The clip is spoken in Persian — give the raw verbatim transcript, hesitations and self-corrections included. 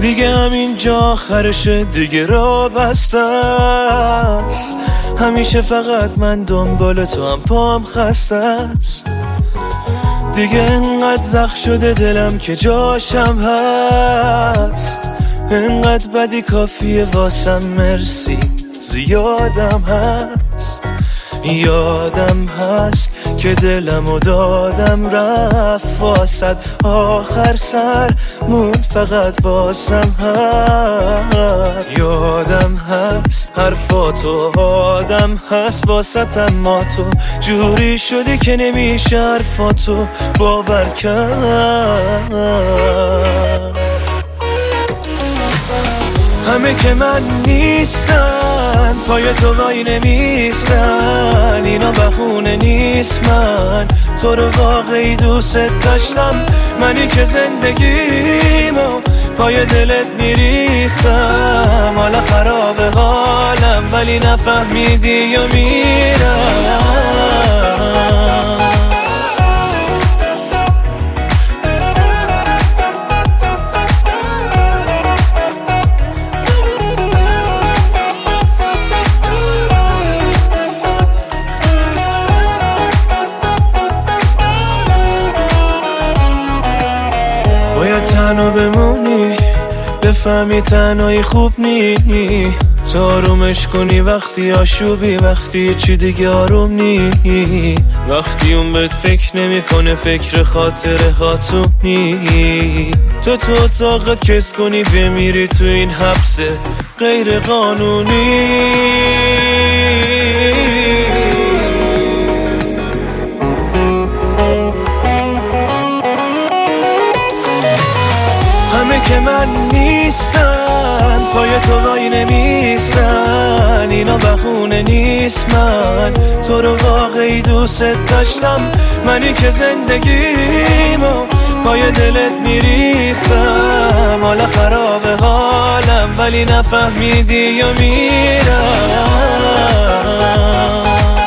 دیگه همینجا آخرشه، دیگه را بسته است. همیشه فقط من دنبال تو هم پام خسته است. دیگه انقدر زخم شده دلم که جاشم هست. انقدر بدی کافیه واسم مرسی زیادم هست. یادم هست که دلمو دادم رفت واسد، آخر سر موند فقط واسم هست. یادم هست حرفاتو آدم هست واسط، اما تو جوری شدی که نمیشه حرفاتو باور کرد. همه که من نیستن پای تو وای نمیستن، اینا بهونه نیست. من تو رو واقعی دوست داشتم، منی که زندگیمو پای دلت میریختم. حالا خراب حالم ولی نفهمیدی و میرم. تنها بمونی بفهمی تنهایی خوب نی، تو آرومش کنی وقتی آشوبی، وقتی چی دیگه آروم نی، وقتی اون بهت فکر نمیکنه فکر خاطره هاتونی. تو تو اتاقت کس کنی بمیری تو این حبس غیر قانونی. همه که من نیستن پای تو وای نمیستن، اینا بهونه نیست. من تو رو واقعی دوست داشتم، منی که زندگیمو پای دلت میریختم. حالا خراب حالم ولی نفهمیدی و میرم.